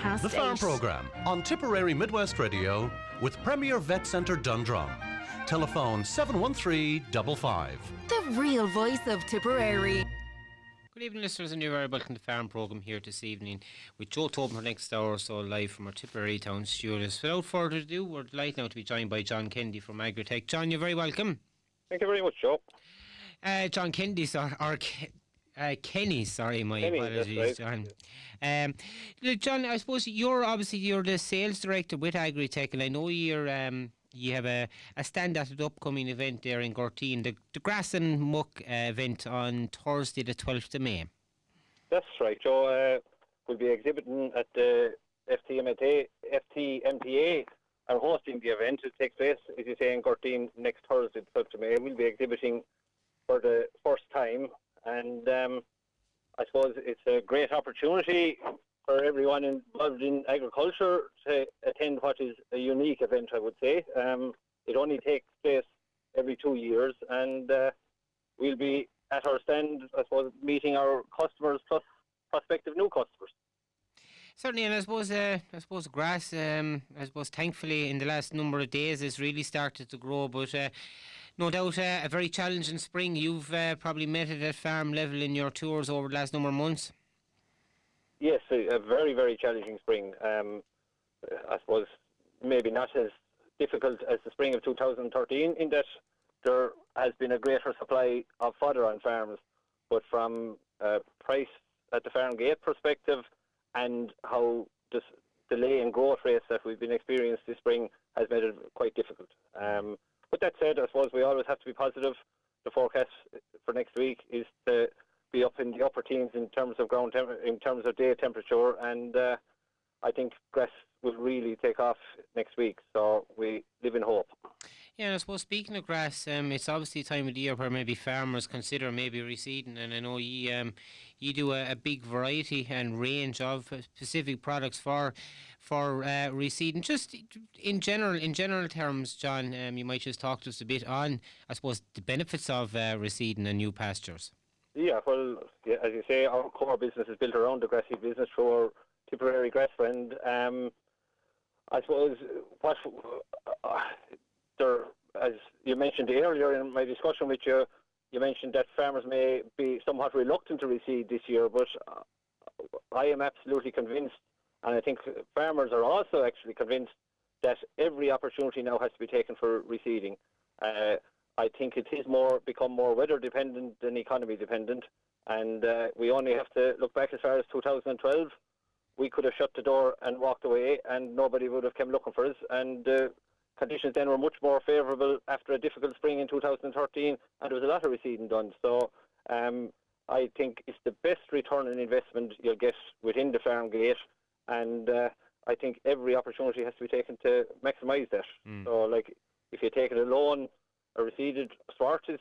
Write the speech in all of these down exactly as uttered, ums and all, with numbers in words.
past The Farm eight. Programme on Tipperary Midwest Radio with Premier Vet Centre Dundrum. Telephone seven one three five five. The real voice of Tipperary. Good evening, listeners, and you're very welcome to the Farm Programme here this evening with Joe Tobin for the next hour or so, live from our Tipperary Town studios. Without further ado, we're delighted now to be joined by John Kennedy from Agritech. John, you're very welcome. Thank you very much, Joe. Uh, John Kennedy, sorry, or Ke- uh, Kenny, sorry, my Kenny, apologies, that's right. John. Um, look, John, I suppose you're obviously you're the sales director with Agritech, and I know you're um, you have a, a stand at the upcoming event there in Gorteen, the, the Grass and Muck uh, event on Thursday, the twelfth of May. That's right, Joe. Uh, we'll be exhibiting at the F T M T A, F T M T A and hosting the event. It takes place, as you say, in Gorteen next Thursday, the twelfth of May. We'll be exhibiting for the first time, and um, I suppose it's a great opportunity for everyone involved in agriculture to attend what is a unique event, I would say. Um, it only takes place every two years, and uh, we'll be at our stand, I suppose, meeting our customers plus prospective new customers. Certainly, and I suppose, uh, I suppose grass, um, I suppose, thankfully, in the last number of days, has really started to grow. But uh, no doubt, uh, a very challenging spring. You've uh, probably met it at farm level in your tours over the last number of months. Yes, a, a very, very challenging spring. Um, I suppose maybe not as difficult as the spring of two thousand thirteen, in that there has been a greater supply of fodder on farms, but from a price at the farm gate perspective and how this delay in growth rates that we've been experiencing this spring has made it quite difficult. Um, but that said, I suppose we always have to be positive. The forecast for next week is to be up in the upper teens in terms of ground temp- in terms of day temperature, and uh, I think grass will really take off next week. So we live in hope. Yeah, and I suppose speaking of grass, um, it's obviously a time of the year where maybe farmers consider maybe reseeding, and I know you um, you do a, a big variety and range of specific products for for uh, reseeding. Just in general, in general terms, John, um, you might just talk to us a bit on, I suppose, the benefits of uh, reseeding and new pastures. Yeah, well, yeah, as you say, our core business is built around the grassy business through our Tipperary Grass Friend. Um, I suppose what uh, there, as you mentioned earlier in my discussion with you, you mentioned that farmers may be somewhat reluctant to reseed this year, but I am absolutely convinced, and I think farmers are also actually convinced, that every opportunity now has to be taken for reseeding. Uh, I think it is more become more weather dependent than economy dependent, and uh, we only have to look back as far as two thousand twelve. We could have shut the door and walked away, and nobody would have come looking for us. And uh, conditions then were much more favourable after a difficult spring in two thousand thirteen, and there was a lot of reseeding done. So um, I think it's the best return on investment you'll get within the farm gate, and uh, I think every opportunity has to be taken to maximise that. Mm. So, like, if you take it alone, a reseeded swart is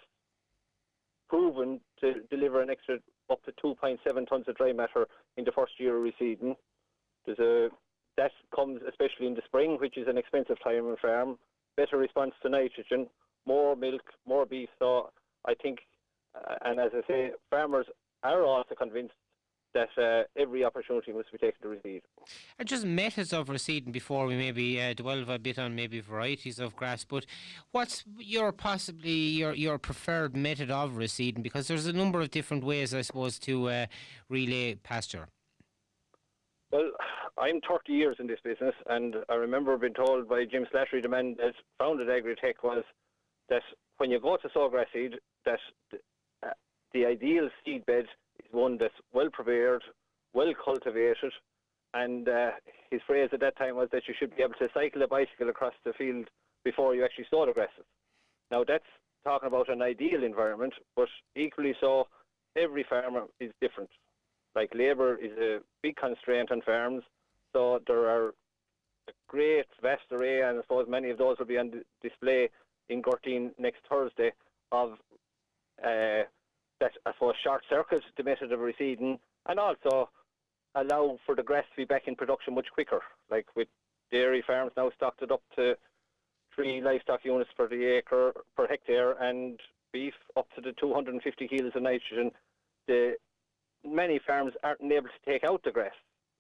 proven to deliver an extra up to two point seven tonnes of dry matter in the first year of reseeding. There's a, that comes especially in the spring, which is an expensive time on farm, better response to nitrogen, more milk, more beef. So I think, uh, and as I say, farmers are also convinced that uh, every opportunity must be taken to reseed. And just methods of reseeding before we maybe uh, delve a bit on maybe varieties of grass, but what's your possibly your, your preferred method of reseeding? Because there's a number of different ways, I suppose, to uh, relay pasture. Well, I'm thirty years in this business, and I remember being told by Jim Slattery, the man that founded Agritech, was that when you go to sow grass seed, that the, uh, the ideal seed bed is one that's well prepared, well cultivated, and uh, his phrase at that time was that you should be able to cycle a bicycle across the field before you actually sow the grasses. Now that's talking about an ideal environment, but equally so, every farmer is different. Like, labour is a big constraint on farms, so there are a great vast array, and I suppose many of those will be on d- display in Gorteen next Thursday, of uh, that, I suppose, short circuit the method of reseeding, and also allow for the grass to be back in production much quicker. Like, with dairy farms now stocked it up to three livestock units per the acre, per hectare, and beef up to the two hundred fifty kilos of nitrogen, the many farms aren't able to take out the grass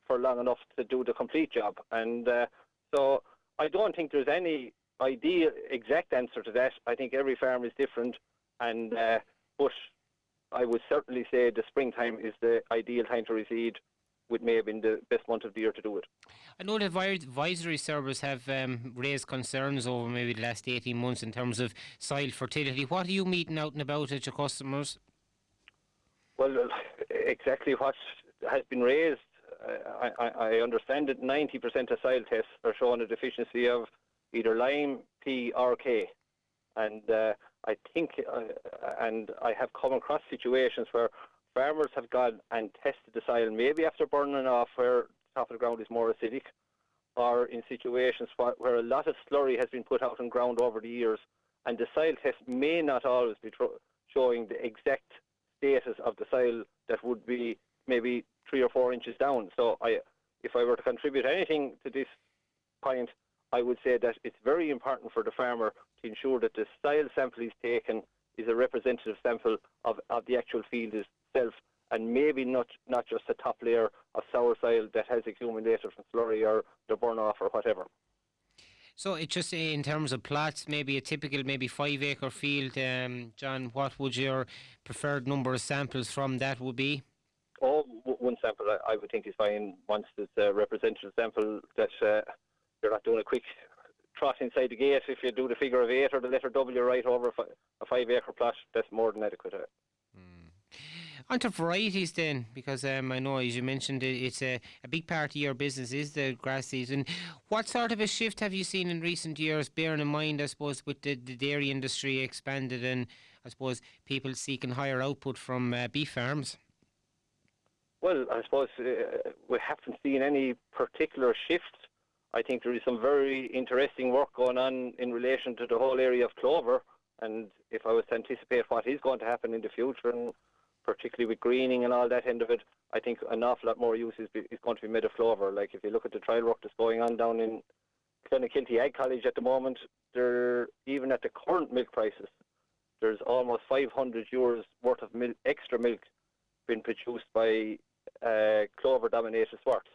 for long enough to do the complete job. And uh, so I don't think there's any ideal exact answer to that. I think every farm is different, and uh, but I would certainly say the springtime is the ideal time to reseed, with May being the best month of the year to do it. I know the advi- advisory service have um, raised concerns over maybe the last eighteen months in terms of soil fertility. What are you meeting out and about at your customers? Well, exactly what has been raised. Uh, I, I understand that ninety percent of soil tests are showing a deficiency of either lime, P or K. And uh, I think, uh, and I have come across situations where farmers have gone and tested the soil, maybe after burning off where the top of the ground is more acidic, or in situations where, where a lot of slurry has been put out on ground over the years, and the soil test may not always be tro- showing the exact status of the soil that would be maybe three or four inches down. So I, if I were to contribute anything to this point, I would say that it's very important for the farmer to ensure that the soil sample he's taken is a representative sample of, of the actual field itself, and maybe not not just a top layer of sour soil that has accumulated from slurry or the burn off or whatever. So it's just uh, in terms of plots, maybe a typical maybe five acre field, um, John, what would your preferred number of samples from that would be? Oh, w- one sample I, I would think is fine once it's a representative sample that uh, you're not doing a quick trot inside the gate. If you do the figure of eight or the letter W right over a, fi- a five acre plot, that's more than adequate. Mm. On to varieties then, because um, I know, as you mentioned, it, it's a, a big part of your business is the grass season. What sort of a shift have you seen in recent years, bearing in mind, I suppose, with the, the dairy industry expanded and, I suppose, people seeking higher output from uh, beef farms? Well, I suppose uh, we haven't seen any particular shift. I think there is some very interesting work going on in relation to the whole area of clover, and if I was to anticipate what is going to happen in the future, and particularly with greening and all that end of it, I think an awful lot more use is, is going to be made of clover. Like if you look at the trial work that's going on down in Clonakilty Ag College at the moment, there, even at the current milk prices, there's almost five hundred euros worth of milk, extra milk being produced by uh, clover-dominated swarts.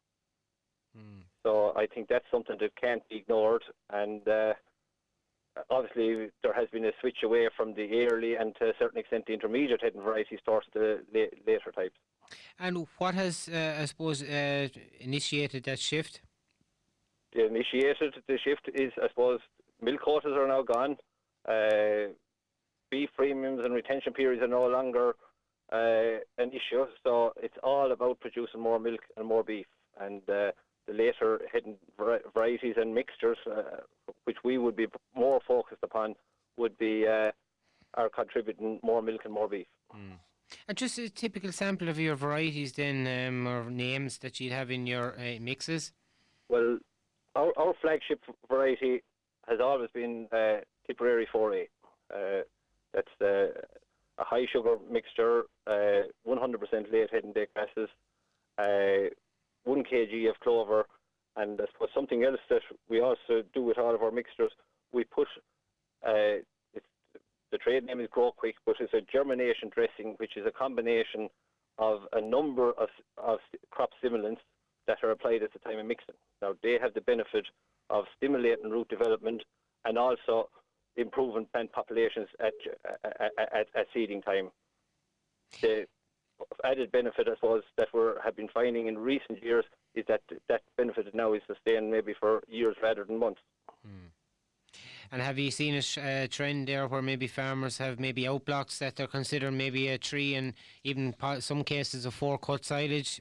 Mm. So I think that's something that can't be ignored, and uh, obviously there has been a switch away from the early and to a certain extent the intermediate heading varieties towards the la- later types. And what has, uh, I suppose, uh, initiated that shift? The initiated the shift is, I suppose, milk quotas are now gone. Uh, beef premiums and retention periods are no longer uh, an issue, so it's all about producing more milk and more beef. And uh, the later hidden varieties and mixtures, uh, which we would be more focused upon, would be uh, are contributing more milk and more beef. Mm. And just a typical sample of your varieties then, um, or names that you'd have in your uh, mixes? Well, our, our flagship variety has always been uh, Tipperary four A. Uh, that's uh, a high sugar mixture, uh, one hundred percent late head and day grasses, uh, one kilogram of clover, and I suppose something else that we also do with all of our mixtures, we put, uh, it's, the trade name is Grow Quick, but it's a germination dressing, which is a combination of a number of, of crop stimulants that are applied at the time of mixing. Now, they have the benefit of stimulating root development and also improving plant populations at, at, at, at seeding time. The added benefit, I suppose, that we have been finding in recent years is that that benefit now is sustained maybe for years rather than months. Hmm. And have you seen a sh- uh, trend there where maybe farmers have maybe outblocks that they're considering maybe a tree and even po- some cases a four-cut silage?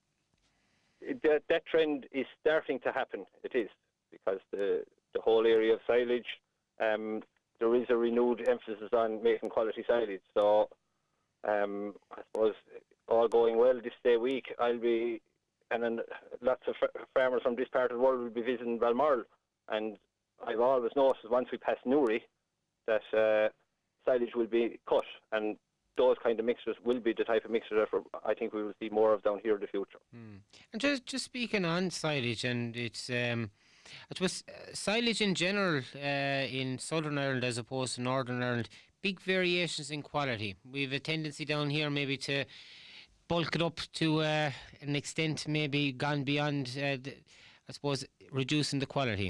That, that trend is starting to happen. It is, because the, the whole area of silage, um, there is a renewed emphasis on making quality silage. So um, I suppose all going well this day week, I'll be, and then lots of f- farmers from this part of the world will be visiting Balmoral. And I've always noticed once we pass Newry that uh, silage will be cut, and those kind of mixtures will be the type of mixture that I think we will see more of down here in the future. Mm. And just just speaking on silage, and it's um, I suppose uh, silage in general uh, in Southern Ireland as opposed to Northern Ireland, big variations in quality. We've a tendency down here maybe to bulk it up to uh, an extent maybe gone beyond, uh, the, I suppose, reducing the quality?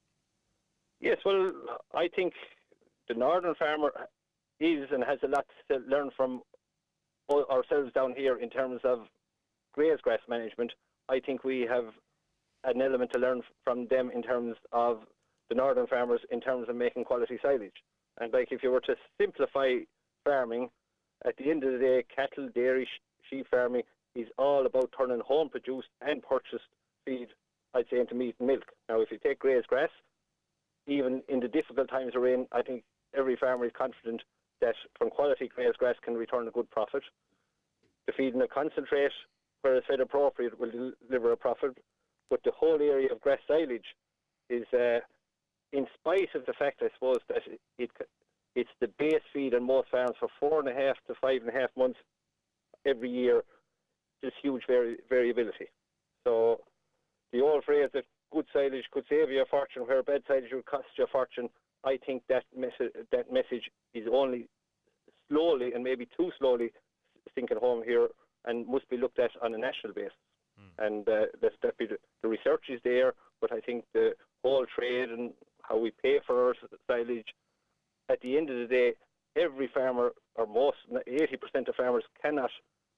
Yes, well, I think the northern farmer is and has a lot to learn from ourselves down here in terms of graze grass management. I think we have an element to learn from them in terms of the northern farmers in terms of making quality silage. And like if you were to simplify farming, at the end of the day, cattle, dairy, sh- sheep farming is all about turning home produced and purchased feed, I'd say, into meat and milk. Now, if you take graze grass, even in the difficult times we're in, I think every farmer is confident that from quality graze grass can return a good profit. The feeding of concentrate, where it's fed appropriate, will deliver a profit. But the whole area of grass silage is, uh, in spite of the fact, I suppose, that it, it it's the base feed on most farms for four and a half to five and a half months every year. There's huge vari- variability. So the old phrase that good silage could save you a fortune where bad silage would cost you a fortune, I think that message that message is only slowly and maybe too slowly sinking home here and must be looked at on a national basis. Mm. And uh, that, that be the, the research is there, but I think the whole trade and how we pay for our silage, at the end of the day, every farmer, or most, eighty percent of farmers cannot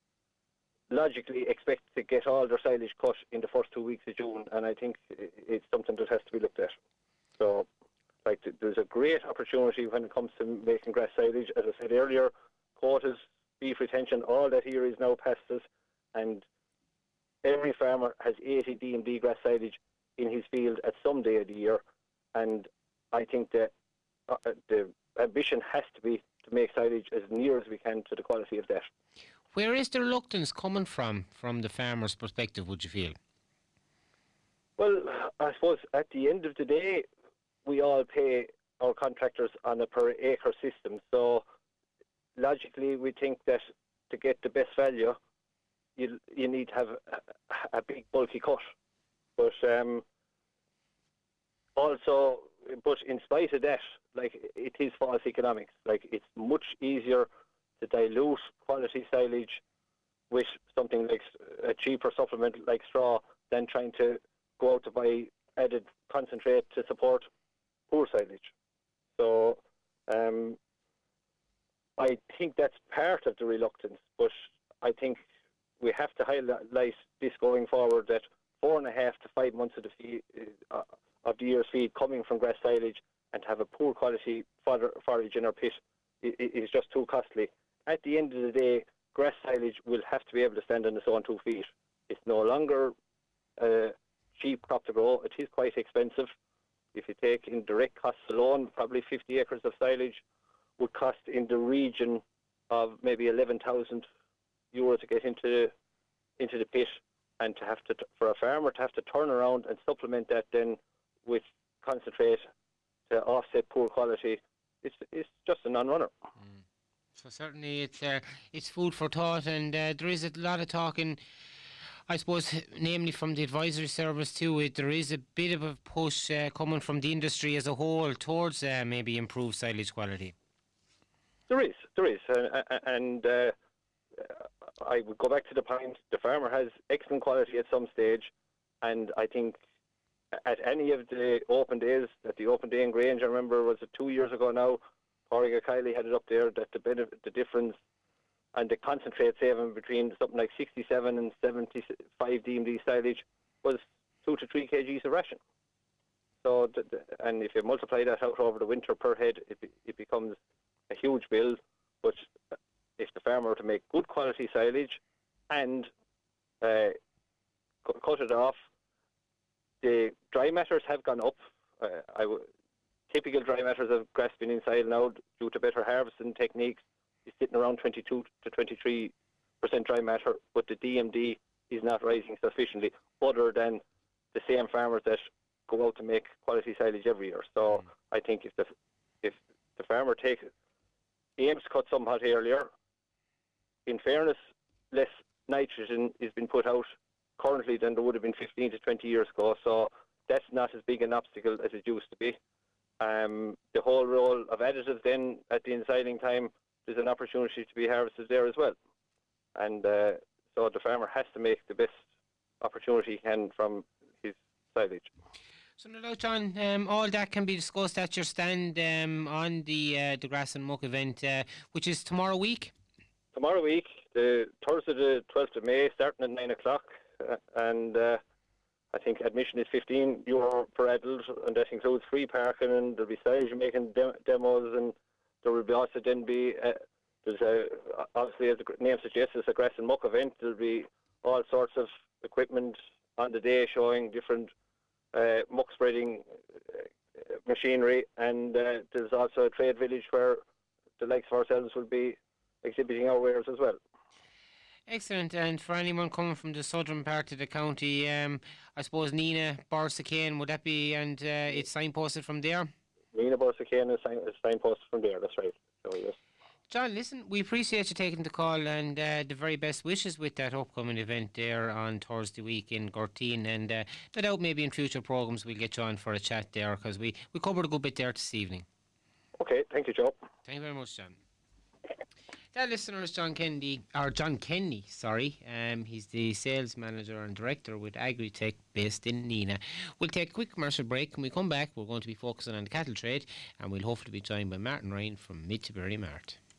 logically expect to get all their silage cut in the first two weeks of June, and I think it's something that has to be looked at. So, like, there's a great opportunity when it comes to making grass silage. As I said earlier, quotas, beef retention, all that here is now past us, and every farmer has eighty D M D grass silage in his field at some day of the year, and I think that uh, the ambition has to be to make silage as near as we can to the quality of that. Where is the reluctance coming from, from the farmer's perspective, would you feel? Well, I suppose at the end of the day, we all pay our contractors on a per acre system. So logically, we think that to get the best value, you you need to have a, a big bulky cut. But um, also, but in spite of that, like, it is false economics. Like, it's much easier to dilute quality silage with something like a cheaper supplement like straw than trying to go out to buy added concentrate to support poor silage. So um, I think that's part of the reluctance, but I think we have to highlight this going forward, that four and a half to five months of the feed, uh, of the year's feed coming from grass silage and to have a poor quality fodder, forage in our pit is just too costly. At the end of the day, grass silage will have to be able to stand on its own two feet. It's no longer a cheap crop to grow. It is quite expensive. If you take in direct costs alone, probably fifty acres of silage would cost in the region of maybe eleven thousand euros to get into into the pit, and to have to for a farmer to have to turn around and supplement that then with concentrate to offset poor quality, it's it's just a non-runner. Mm. So certainly it's uh, it's food for thought, and uh, there is a lot of talking, I suppose, namely from the advisory service too. It, there is a bit of a push uh, coming from the industry as a whole towards uh, maybe improved silage quality. There is, there is, uh, and uh, I would go back to the point, the farmer has excellent quality at some stage, and I think at any of the open days, at the open day in Grange, I remember, was it two years ago now, Corrigan Kiley had it up there, that the benefit, the difference and the concentrate saving between something like sixty-seven and seventy-five D M D silage was two to three kgs of ration. So, the, the, and if you multiply that out over the winter per head, it, it becomes a huge bill. But if the farmer were to make good quality silage and uh, cut it off, the dry matters have gone up. Uh, I w- typical dry matters of grass being soil now, due to better harvesting techniques, is sitting around twenty-two to twenty-three percent dry matter, but the D M D is not rising sufficiently, other than the same farmers that go out to make quality silage every year. So mm. I think if the if the farmer takes aims to cut somewhat earlier, in fairness, less nitrogen is being put out currently than there would have been fifteen to twenty years ago. So that's not as big an obstacle as it used to be. Um, the whole role of additives then at the ensiling time, there's an opportunity to be harvested there as well. And uh, So the farmer has to make the best opportunity he can from his silage. So now, John, um, all that can be discussed at your stand um, on the uh, the Grass and Muck event, uh, which is tomorrow week. Tomorrow week, the Thursday the twelfth of May, starting at nine o'clock, uh, and uh, I think admission is fifteen euro per adult, and that includes free parking, and there'll be silage making de- demos, and there will be also then be uh, there's a obviously, as the name suggests, it's a Grass and Muck event. There'll be all sorts of equipment on the day showing different Uh, muck spreading uh, machinery, and uh, there's also a trade village where the likes of ourselves will be exhibiting our wares as well. Excellent. And for anyone coming from the southern part of the county, um, I suppose Nina Borsakane, would that be, and uh, it's signposted from there? Nina Borsakane is, sign, is signposted from there, that's right. So, yes. John, listen, we appreciate you taking the call, and uh, the very best wishes with that upcoming event there on Thursday week in Gorteen, and uh, no doubt maybe in future programmes we'll get you on for a chat there, because we, we covered a good bit there this evening. Okay, thank you, Joe. Thank you very much, John. That listener is John Kennedy, or John Kenny, sorry. Um, he's the sales manager and director with Agritech based in Nina. We'll take a quick commercial break. When we come back, we're going to be focusing on the cattle trade, and we'll hopefully be joined by Martin Ryan from Mid Tipperary Mart.